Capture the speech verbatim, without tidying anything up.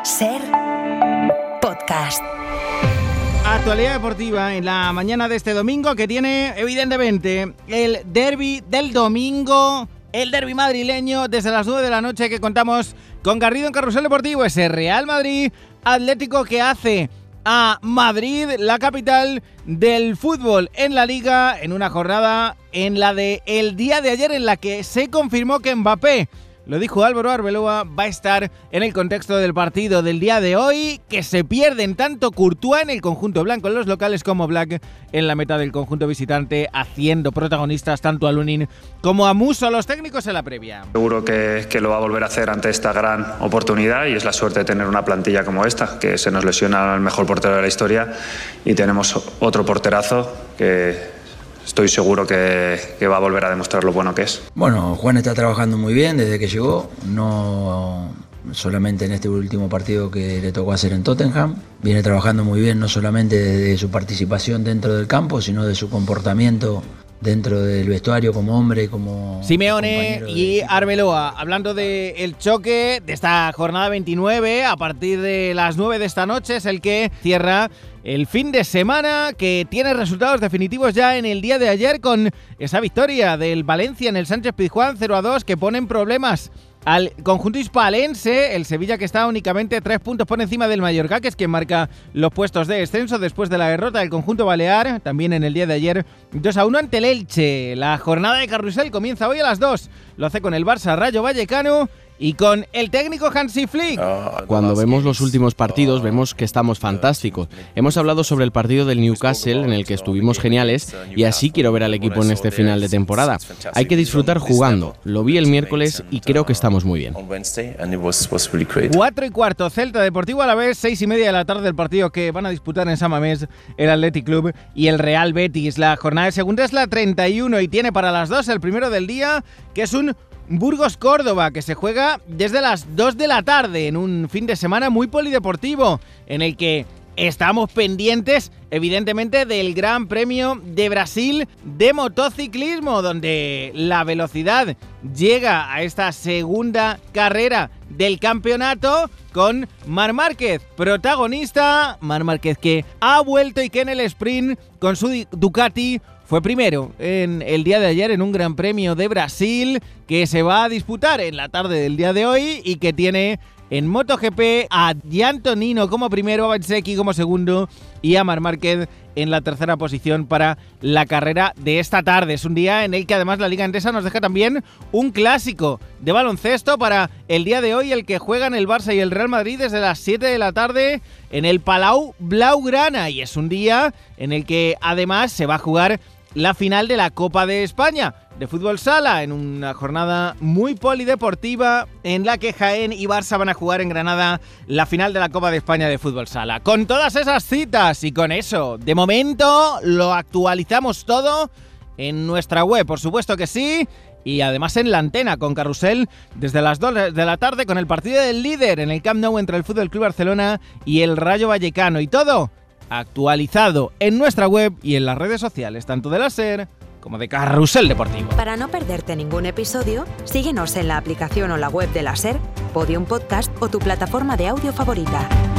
Ser Podcast. Actualidad deportiva en la mañana de este domingo, que tiene evidentemente el derbi del domingo, el derbi madrileño, desde las nueve de la noche, que contamos con Garrido en Carrusel Deportivo. Ese Real Madrid Atlético que hace a Madrid la capital del fútbol en la Liga, en una jornada en la de el día de ayer, en la que se confirmó que Mbappé, lo dijo Álvaro Arbeloa, va a estar en el contexto del partido del día de hoy, que se pierden tanto Courtois en el conjunto blanco en los locales como Black en la meta del conjunto visitante, haciendo protagonistas tanto a Lunin como a Musso, los técnicos en la previa. Seguro que, que lo va a volver a hacer ante esta gran oportunidad, y es la suerte de tener una plantilla como esta, que se nos lesiona el mejor portero de la historia y tenemos otro porterazo que estoy seguro que, que va a volver a demostrar lo bueno que es. Bueno, Juan está trabajando muy bien desde que llegó, no solamente en este último partido que le tocó hacer en Tottenham. Viene trabajando muy bien no solamente de su participación dentro del campo, sino de su comportamiento dentro del vestuario como hombre, como Simeone y Arbeloa, hablando del choque de esta jornada veintinueve, a partir de las nueve de esta noche, es el que cierra el fin de semana, que tiene resultados definitivos ya en el día de ayer, con esa victoria del Valencia en el Sánchez-Pizjuán cero a dos, que pone en problemas al conjunto hispalense. El Sevilla, que está únicamente tres puntos por encima del Mallorca, que es quien marca los puestos de descenso después de la derrota del conjunto balear, también en el día de ayer, dos a uno ante el Elche. La jornada de Carrusel comienza hoy a las dos. Lo hace con el Barça Rayo Vallecano y con el técnico Hansi Flick. Cuando vemos los últimos partidos vemos que estamos fantásticos. Hemos hablado sobre el partido del Newcastle, en el que estuvimos geniales, y así quiero ver al equipo en este final de temporada. Hay que disfrutar jugando. Lo vi el miércoles y creo que estamos muy bien. Cuatro y cuarto, Celta Deportivo Alavés, seis y media de la tarde, el partido que van a disputar en San Mamés el Athletic Club y el Real Betis. La jornada de segunda es la treinta y uno y tiene para las dos el primero del día, que es un Burgos-Córdoba, que se juega desde las dos de la tarde, en un fin de semana muy polideportivo, en el que estamos pendientes, evidentemente, del Gran Premio de Brasil de motociclismo, donde la velocidad llega a esta segunda carrera del campeonato con Marc Márquez, protagonista. Marc Márquez, que ha vuelto y que en el sprint con su Ducati fue primero en el día de ayer en un Gran Premio de Brasil, que se va a disputar en la tarde del día de hoy, y que tiene en MotoGP a Giantonino como primero, a Bezzecchi como segundo y a Marc Márquez en la tercera posición para la carrera de esta tarde. Es un día en el que además la Liga Endesa nos deja también un clásico de baloncesto para el día de hoy, el que juegan el Barça y el Real Madrid desde las siete de la tarde en el Palau Blaugrana, y es un día en el que además se va a jugar la final de la Copa de España de fútbol sala, en una jornada muy polideportiva en la que Jaén y Barça van a jugar en Granada la final de la Copa de España de fútbol sala. Con todas esas citas y con eso, de momento lo actualizamos todo en nuestra web, por supuesto que sí, y además en la antena con Carrusel desde las dos de la tarde, con el partido del líder en el Camp Nou entre el F C Barcelona y el Rayo Vallecano, y todo actualizado en nuestra web y en las redes sociales, tanto de la SER como de Carrusel Deportivo. Para no perderte ningún episodio, síguenos en la aplicación o la web de la SER, Podium Podcast o tu plataforma de audio favorita.